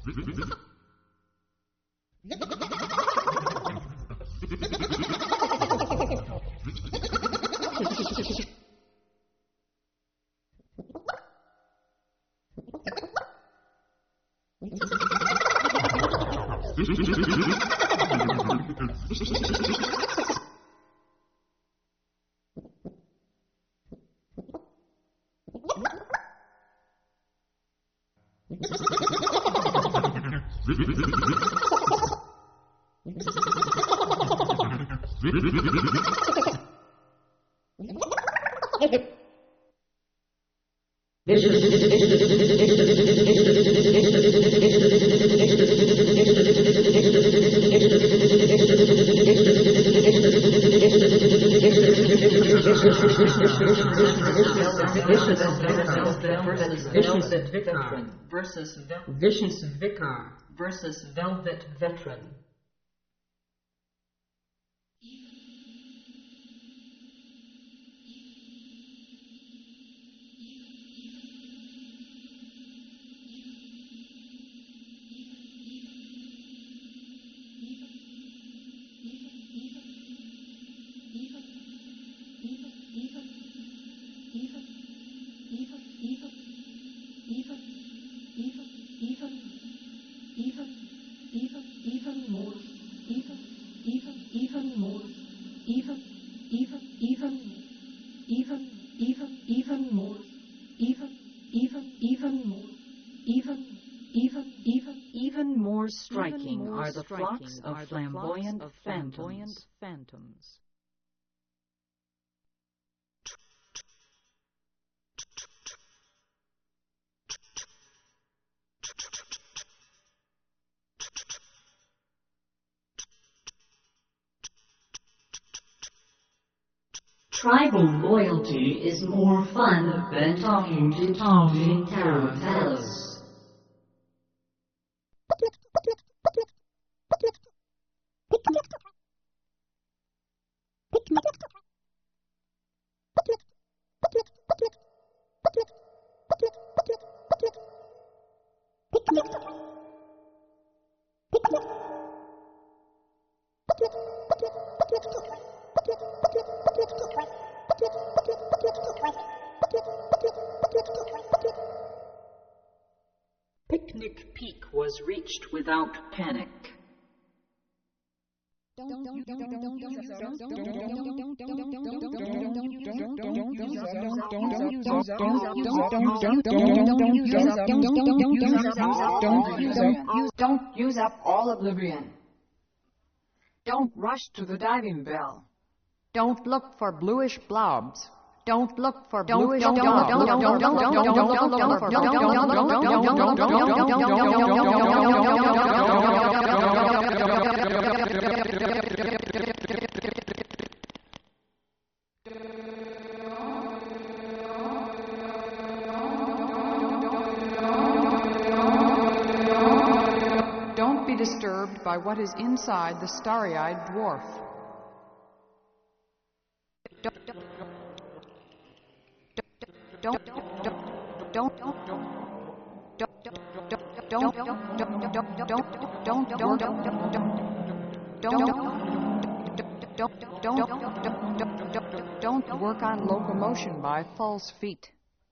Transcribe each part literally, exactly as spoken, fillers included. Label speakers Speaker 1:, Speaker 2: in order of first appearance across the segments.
Speaker 1: Versus Vicious Vicar versus Velvet Veteran.
Speaker 2: Striking are the flocks of flamboyant phantoms. phantoms.
Speaker 3: Tribal loyalty is more fun than talking to talking tarantellas.
Speaker 2: Picnic Peak was reached without panic.
Speaker 4: Don't use up all oblivion. Don't rush to the diving bell. Don't look for bluish blobs. Don't look for bluish blobs. Don't be disturbed by what is inside the starry-eyed dwarf. Don't don't don't don't don't don't work on locomotion by false feet.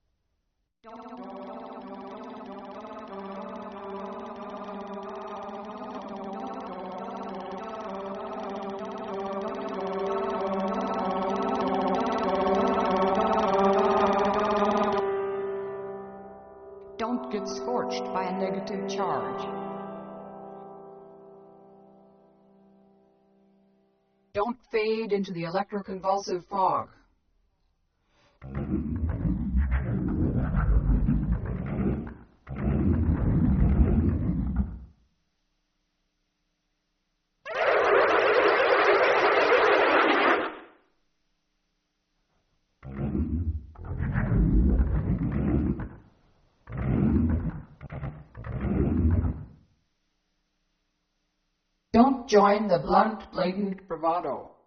Speaker 4: Don't get scorched by a negative charge. Don't fade into the electroconvulsive fog. Don't join the blunt, blatant bravado.